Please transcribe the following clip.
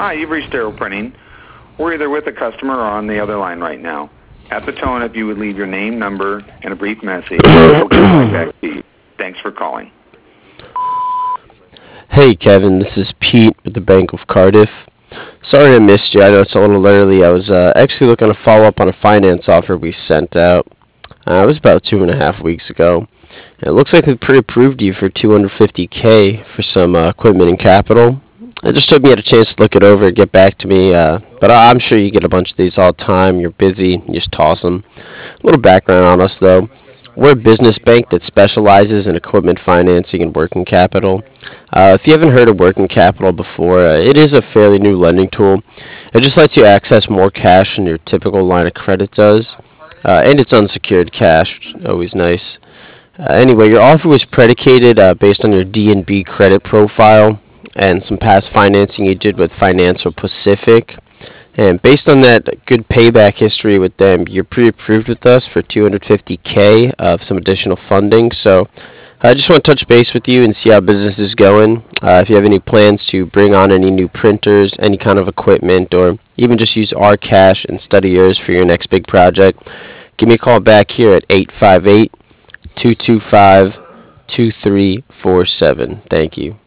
Hi, you've reached Darrow Printing. We're either with a customer or on the other line right now. At the tone, if you would leave your name, number, and a brief message, we'll get right back to you. Thanks for calling. Hey Kevin, this is Pete with the Bank of Cardiff. Sorry I missed you. I know it's a little early. I was actually looking to follow up on a finance offer we sent out. It was about 2.5 weeks ago. It looks like we pre-approved you for 250K for some equipment and capital. It just took me a chance to look it over and get back to me. But I'm sure you get a bunch of these all the time. You're busy. You just toss them. A little background on us though. We're a business bank that specializes in equipment financing and working capital. If you haven't heard of working capital before, it is a fairly new lending tool. It just lets you access more cash than your typical line of credit does. And it's unsecured cash, which is always nice. Anyway, your offer was predicated based on your D&B credit profile and some past financing you did with Financial Pacific. And based on that good payback history with them, you're pre-approved with us for 250K of some additional funding. So I just want to touch base with you and see how business is going. If you have any plans to bring on any new printers, any kind of equipment, or even just use our cash instead of yours for your next big project, give me a call back here at 858-225-2347. Thank you.